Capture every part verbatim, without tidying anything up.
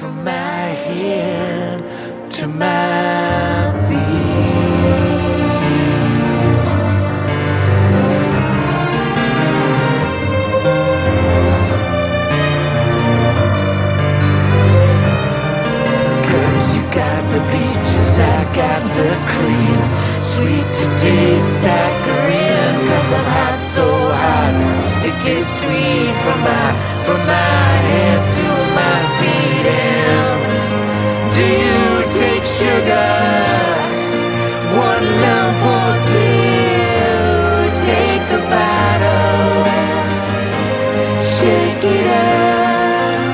from my head to my feet. Cause you got the peaches, I got the cream, sweet to taste saccharine. Cause I'm hot, so hot, sticky sweet from my, from my head to my feet. And do you take sugar? One lump or two? Take the bottle, shake it up,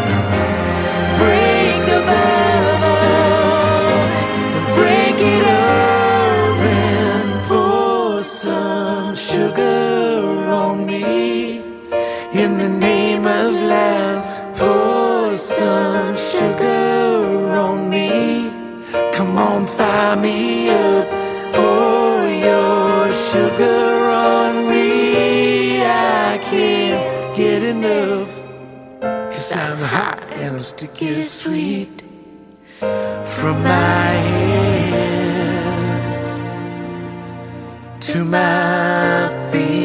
break the bubble, break it up and pour some sugar on me. In the name of love, pour some sugar on me. Come on, fire me up, pour your sugar on me. I can't get enough, cause I'm hot and I'm sticky sweet from my head to my feet.